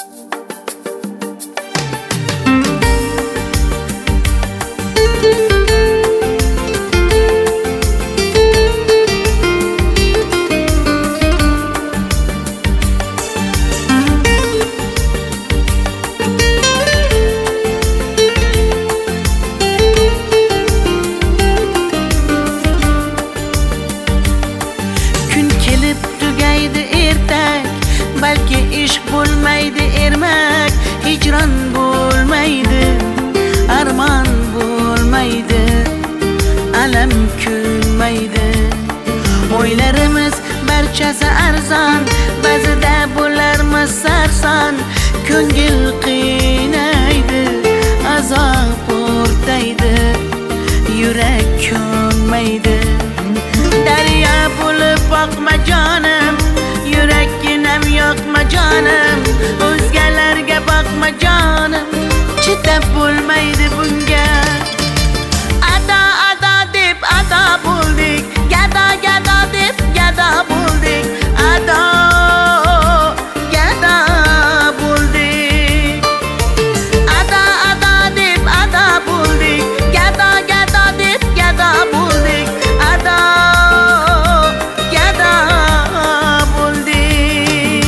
Balki ishq bo'lmaydi ermak, hijron bo'lmaydi, armon bo'lmaydi, alam kulmaydi. O'ylarimiz barchasi arzon, ba'zida bo'larmiz sarson. Ko'ngil qiynaydi, azob o'rtaydi, yurak ko'nmaydi. Daryo bo'lib boqma jonim, yurakginam yoqma jonim, o'zgalarga boqma jonim, chidab bo'lmaydi bunga. Ado ado deb ado bo'ldik, gado gado deb gado bo'ldik, ado gado bo'ldik. Ado ado deb ado bo'ldik, gado gado deb gado bo'ldik, ado gado bo'ldik.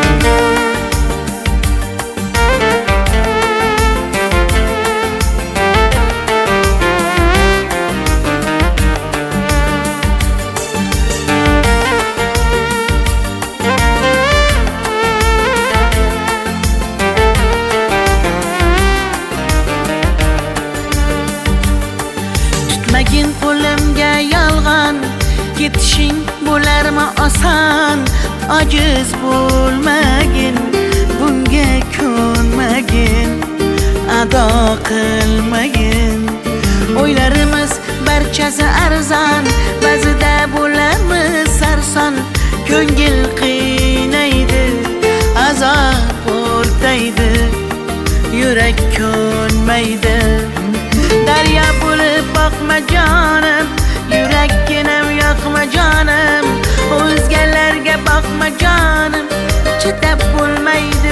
Tutmagin qo'limga yolg'on, ketishing bo'larmi oson. Ojiz bo'lmagin, bunga ko'nmagin, ado qilmagin. O'ylarimiz barchasi arzon, ba'zida bo'lamiz sarson. Ko'ngil qiynaydi, azob o'rtaydi, yurak ko'nmaydi. Daryo bo'lib boqma jonim, yurakginam yoqma jonim, o'zgalarga boqma jonim, chidab bo'lmaydi